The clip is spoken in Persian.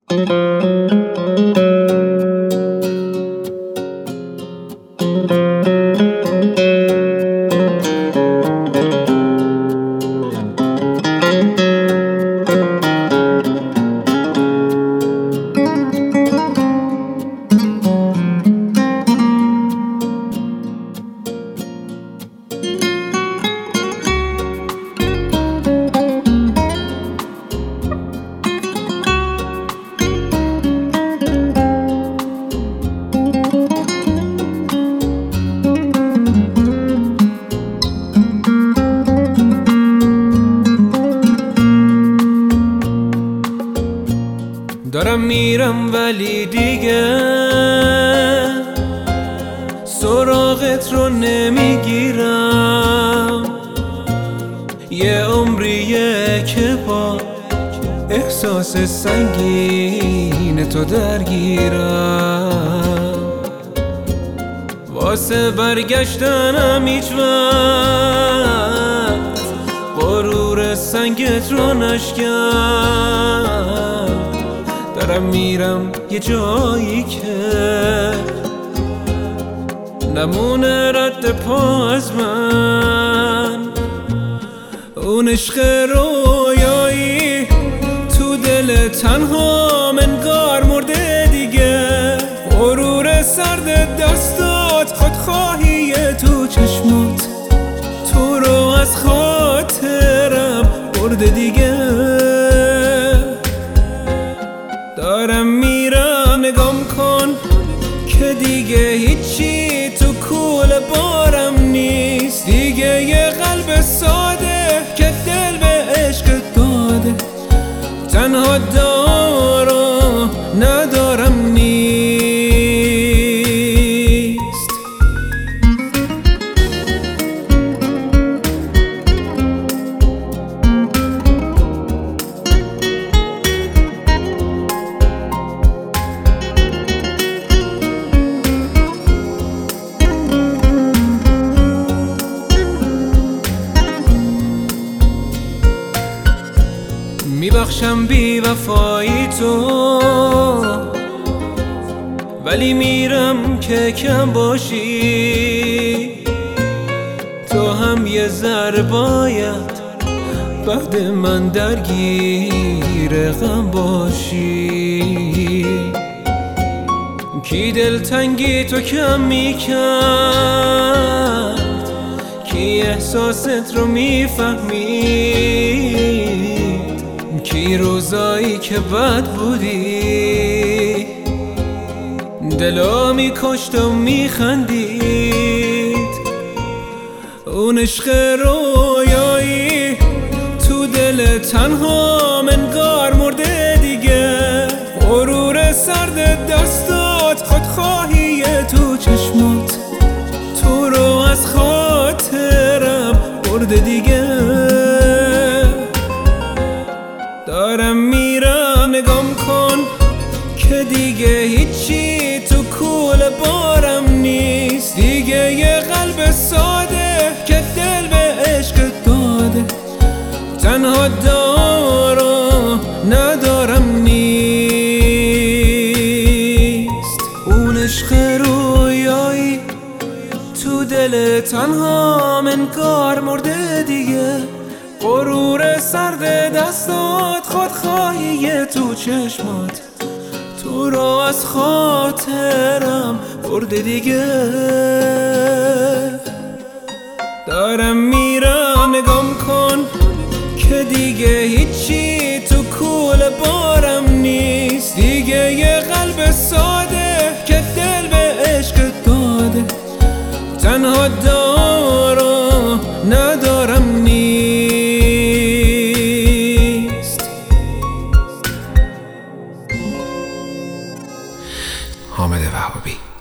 دارم میرم ولی دیگه سراغت رو نمیگیرم. یه عمریه که با احساس سنگین تو درگیرم. واسه برگشتنم هیچ وقت غرور سنگت رو نشکن. دارم میرم یه جایی که نمونه رد پا از من. اون عشق رویایی تو دل تنها انگار مرده دیگه. غرور سرد دستات، خودخواهی تو چشمات، تو رو از خاطرم برده دیگه. دارم میرم نگام کن که دیگه هیچی تو کوله بارم نیست. دیگه یه قلب ساده که دل به عشق داده، تنها دارم ندارم نیست. میبخشم بی وفایی تو، ولی میرم که کم باشی. تو هم یه ذره باید بعد من درگیر غم باشی. کی دلتنگی تو کم میکرد، کی احساست رو میفهمید، کی روزایی که بد بودی دلا میکشت و میخندید. اون عشق رویایی تو دل تنها انگار مرده دیگه. غرور سرد دستات، خودخواهی تو چشمات، تو رو از خاطرم برده دیگه. دارم میرم نگام کن که دیگه هیچی تو کوله بارم نیست. دیگه یه قلب ساده که دل به عشق داده، تنها دارم ندارم نیست. اون عشق رویایی تو دل تنها انگار مرده دیگه. غرور سرد دستات، خودخواهی تو چشمات، تو رو از خاطرم برده دیگه. دارم میرم نگام کن که دیگه هیچی تو کوله بارم نیست. دیگه یه قلب ساده که دل به عشق داده، تنها دارم ندارم نیست. حامد وهابی.